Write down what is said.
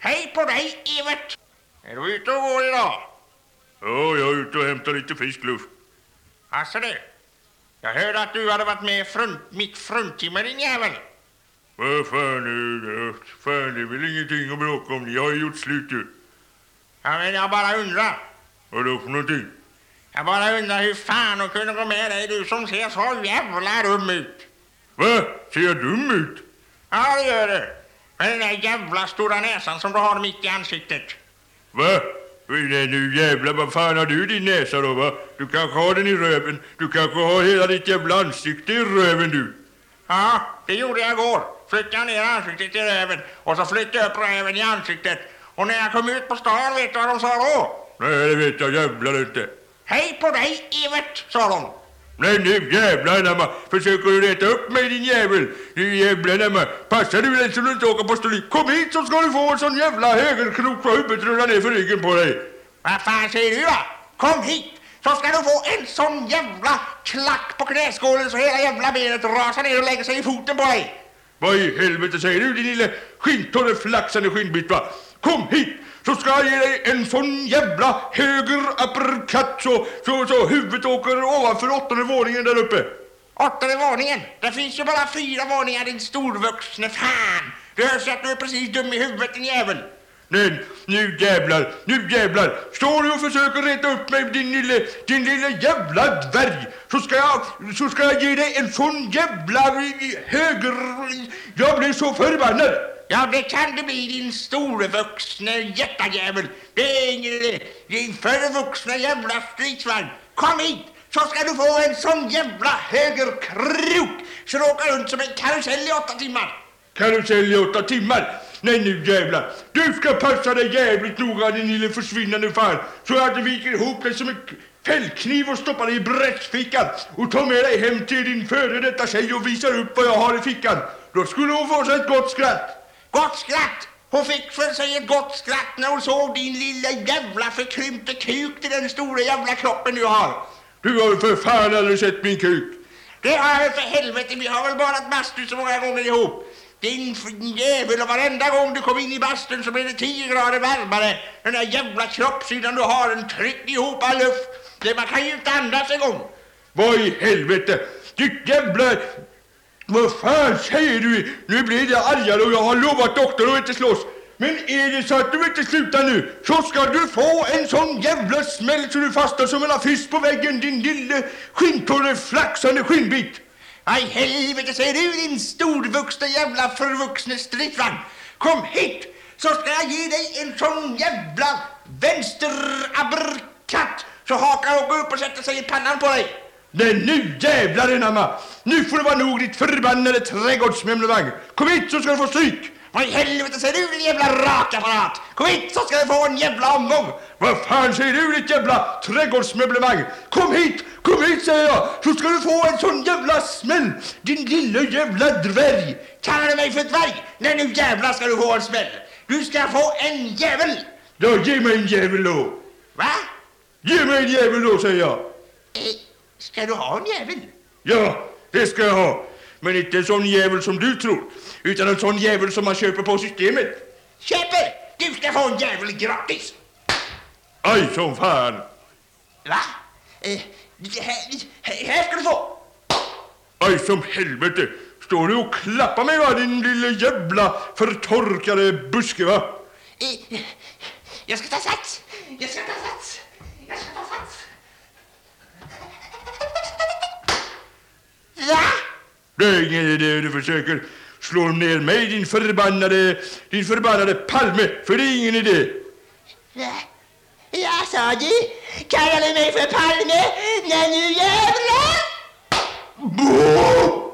Hej på dig, Evert! Är du ute och går idag? Ja, jag är ute och hämtar lite frisk luft. Alltså det. Jag hörde att du hade varit med i mitt fruntimmer, din jävel. Vad fan är det? Fan, det är väl ingenting att bråka om. Jag har ju gjort slut ju. Ja, men jag bara undrar. Vadå för någonting? Jag bara undrar hur fan de kunde gå med dig, du som ser så jävla dum ut. Va? Ser jag dum ut? Ja, det gör du. Med den där jävla stora näsan som du har mitt i ansiktet. Va? Nej, nu jävlar, vad fan har du din näsa då, va? Du kanske har den i röven. Du kanske har hela ditt jävla ansikte i röven, du. Ja, det gjorde jag igår. Flyttade ner ansiktet i röven och så flyttade jag upp röven i ansiktet. Och när jag kom ut på stan, vet du vad de sa då? Nej, det vet jag jävlar inte. Hej på dig, Evert, sa de. Nej, nu jävlar namma. Försöker du rätta upp mig, din jävel? Din jävla namma. Passar du dig så du inte åker på stolik? Kom hit så ska du få en sån jävla högerkrok på huvudet rulla ner för ryggen på dig. Vad fan säger du, va? Kom hit så ska du få en sån jävla klack på knäskålen så hela jävla benet rasar ner och lägger sig i foten på dig. Vad i helvete säger du, din lilla skintorre flaxande skinnbit, va? Kom hit så ska jag ge dig en sån jävla höger uppercut så huvudet åker ovanför 8:e våningen där uppe. 8:e våningen? Det finns ju bara 4 våningar, din storvuxne fan. Det hörs att du är precis dum i huvudet, din jävel. Men nu jävlar. Står du och försöker rätta upp mig, din lilla jävla dvärg, så ska jag ge dig en sån jävla höger. Jag blir så förbannad. Ja, det kan det bli, din storvuxne jättajävel. Det är ingen idé. Din förvuxna jävla stridsvagn. Kom hit så ska du få en sån jävla högerkrok så du åker runt som en karusell i 8 timmar. Karusell i 8 timmar? Nej nu jävlar. Du ska passa dig jävligt noga, din lille försvinnande fan, så att du viker ihop dig som en fällkniv och stoppar dig i bröstfickan och tar med dig hem till din före detta tjej och visar upp vad jag har i fickan. Då skulle hon få sig ett gott skratt. Gott skratt? Hon fick för sig ett gott skratt när hon såg din lilla jävla förkrympte kuk till den stora jävla kroppen du har. Du har för fan aldrig sett min kuk. Det har jag väl för helvete, vi har väl badat bastu så många gånger ihop. Din jävel, och varenda gång du kom in i bastun så blev det 10 grader varmare. Den där jävla kroppssidan du har, den tryckt ihop all luft. Man kan ju inte andas en gång. Vad i helvete? Ditt jävla... Vad fan säger du? Nu blir det argare och jag har lovat doktorn att inte slåss. Men är det så att du inte slutar nu så ska du få en sån jävla smäll så du fastnar som en fisk på väggen, din lille skintorre flaxande skinnbit. Aj helvete, säger du, din storvuxna jävla förvuxne stridsvagn. Kom hit så ska jag ge dig en sån jävla vänsterabberkatt så hakar och går upp och sätter sig i pannan på dig. Nej nu jävlar enamma. Nu får det vara nog ditt förbannade trädgårdsmömlevagn. Kom hit så ska du få stryk. Vad i helvete säger du, din jävla rakapparat? Kom hit så ska du få en jävla omgång. Vad fan säger du, ditt jävla trädgårdsmöblemang? Kom hit säger jag, så ska du få en sån jävla smäll, din lilla jävla dvärg. Kallar du mig för dvärg? Nej nu jävla ska du få en smäll. Du ska få en jävel. Ja, ge mig en jävel då. Va? Ge mig en jävel då, säger jag. Ska du ha en jävel? Ja, det ska jag ha. Men inte en sån jävel som du tror, utan en sån jävel som man köper på systemet. Köper? Du ska få en jävel gratis. Aj, som fan. Va? Här ska du få. Aj, som helvete. Står du och klappar mig, va, din lilla jävla förtorkade buske, va? Jag ska ta sats. Va? Det är ingen idé du försöker slå ner mig, din förbannade Palme, för det är ingen idé. Jag sa du, kallar du mig för Palme? Nej nu jävlar! Bå!